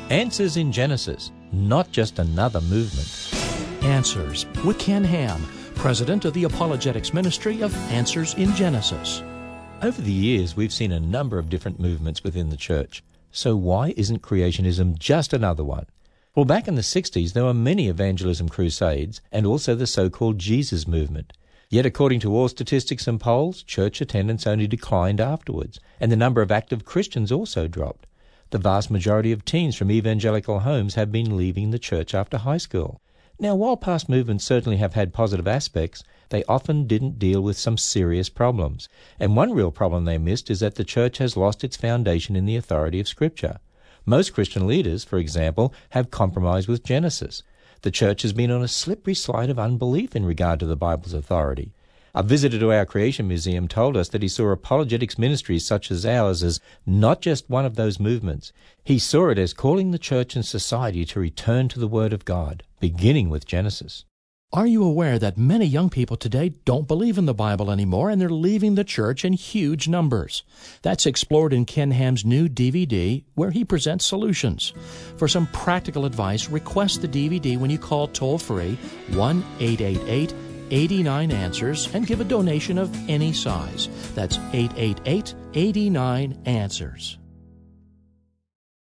Answers in Genesis, not just another movement. Answers with Ken Ham, president of the Apologetics Ministry of Answers in Genesis. Over the years, we've seen a number of different movements within the church. So why isn't creationism just another one? Well, back in the 60s, there were many evangelism crusades and also the so-called Jesus movement. Yet according to all statistics and polls, church attendance only declined afterwards, and the number of active Christians also dropped. The vast majority of teens from evangelical homes have been leaving the church after high school. Now, while past movements certainly have had positive aspects, they often didn't deal with some serious problems. And one real problem they missed is that the church has lost its foundation in the authority of Scripture. Most Christian leaders, for example, have compromised with Genesis. The church has been on a slippery slide of unbelief in regard to the Bible's authority. A visitor to our Creation Museum told us that he saw apologetics ministries such as ours as not just one of those movements. He saw it as calling the church and society to return to the Word of God, beginning with Genesis. Are you aware that many young people today don't believe in the Bible anymore and they're leaving the church in huge numbers? That's explored in Ken Ham's new DVD where he presents solutions. For some practical advice, request the DVD when you call toll-free 1-888-89-ANSWERS and give a donation of any size. That's 888-89-ANSWERS.